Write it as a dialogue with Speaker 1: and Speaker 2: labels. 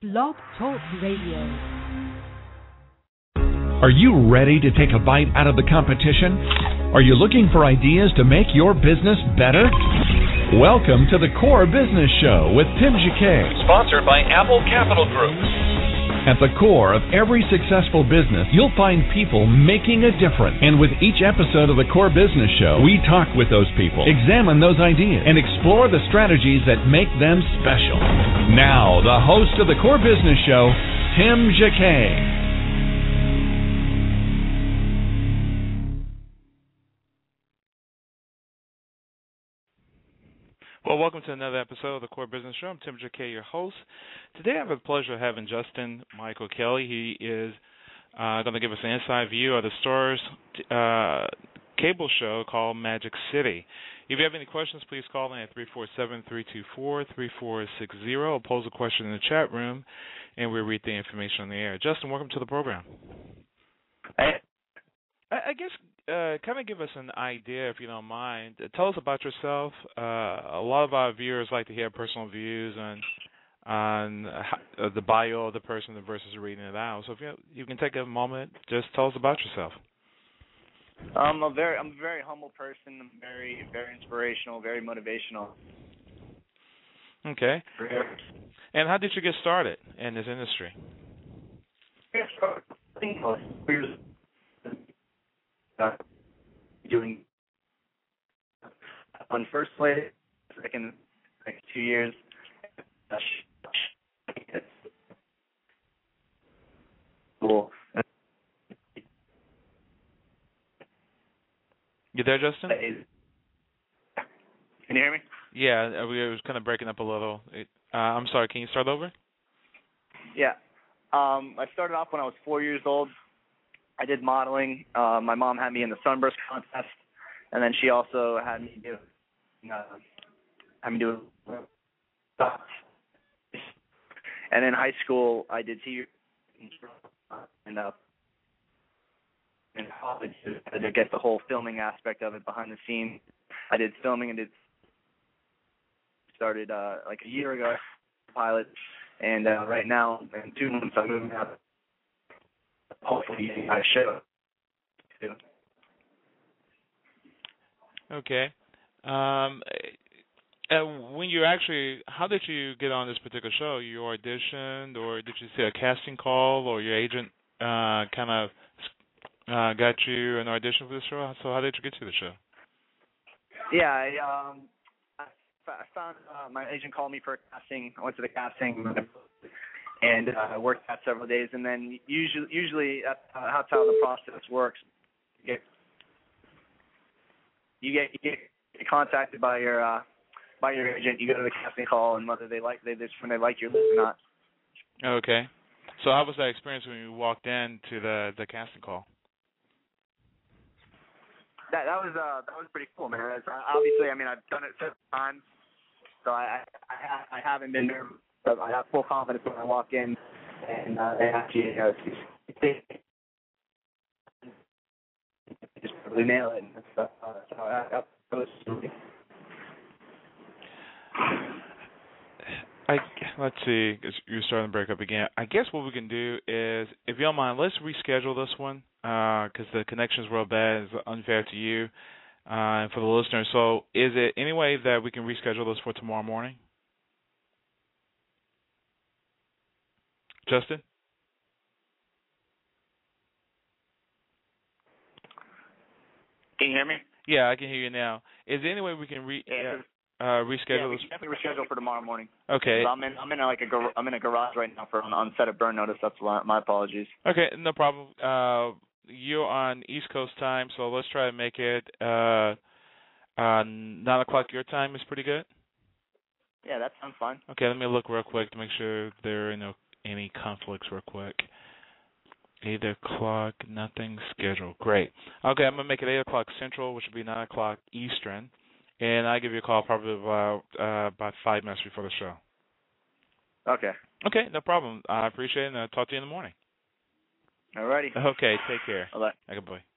Speaker 1: Blog Talk Radio.
Speaker 2: Are you ready to take a bite out of the competition? Are you looking for ideas to make your business better? Welcome to the Core Business Show with Tim Jacquet, sponsored by Apple Capital Group. At the core of every successful business, you'll find people making a difference. And with each episode of the Core Business Show, we talk with those people, examine those ideas, and explore the strategies that make them special. Now, the host of the Core Business Show, Tim Jacquet.
Speaker 3: Well, welcome to another episode of the Core Business Show. I'm Tim Jacquet, your host. Today I have the pleasure of having Justin Michael Kelly. He is going to give us an inside view of the Starz cable show called Magic City. If you have any questions, please call in at 347-324-3460 or pose a question in the chat room, and we'll read the information on the air. Justin, welcome to the program.
Speaker 4: Hey.
Speaker 3: I guess kind of give us an idea, if you don't mind. Tell us about yourself. A lot of our viewers like to hear personal views on the bio of the person versus reading it out. So if you can take a moment, just tell us about yourself.
Speaker 4: I'm a very humble person. I'm very inspirational, very motivational.
Speaker 3: Okay. And how did you get started in this industry?
Speaker 4: Doing on first play, second, 2 years. Cool.
Speaker 3: You there, Justin?
Speaker 4: Can you hear me?
Speaker 3: Yeah, it was kind of breaking up a little. I'm sorry, can you start over?
Speaker 4: Yeah. I started off when I was 4 years old. I did modeling. My mom had me in the sunburst contest, and then she also had me do and in high school I did TV and in college to get the whole filming aspect of it behind the scenes. I did filming and started like a year ago, pilot, and right now in 2 months I'm moving out. Hopefully I show too.
Speaker 3: Okay. When you how did you get on this particular show? You auditioned, or did you see a casting call, or your agent kind of got you an audition for the show? So how did you get to the show?
Speaker 4: Yeah, I found my agent called me for a casting. I went to the casting, and I worked out several days, and then usually that's how the process works. You get contacted by your agent. You go to the casting call, and whether when they like your list or not.
Speaker 3: Okay. So how was that experience when you walked into the casting call?
Speaker 4: That was pretty cool, man. Obviously, I mean, I've done it several times, so I haven't been nervous. But I have full confidence when I walk in, and they actually just really nail it and stuff. So that goes to me.
Speaker 3: Let's see, you're starting to break up again. I guess what we can do is, if you don't mind, let's reschedule this one because the connection's real bad. It's unfair to you and for the listeners. So is it any way that we can reschedule this for tomorrow morning? Justin?
Speaker 4: Can you hear me?
Speaker 3: Yeah, I can hear you now. Is there any way we can reschedule this?
Speaker 4: Definitely reschedule for tomorrow morning.
Speaker 3: Okay.
Speaker 4: So I'm in a garage right now on set of burn notice. That's why, my apologies.
Speaker 3: Okay, no problem. You're on East Coast time, so let's try to make it 9 o'clock your time is pretty good?
Speaker 4: Yeah, that sounds fine.
Speaker 3: Okay, let me look real quick to make sure there are any conflicts real quick. 8 o'clock, nothing scheduled. Great. Okay, I'm going to make it 8 o'clock Central, which would be 9 o'clock Eastern, and I'll give you a call probably about 5 minutes before the show.
Speaker 4: Okay.
Speaker 3: Okay, no problem. I appreciate it, and I'll talk to you in the morning.
Speaker 4: All righty.
Speaker 3: Okay, take care.
Speaker 4: Bye-bye.
Speaker 3: Okay, bye.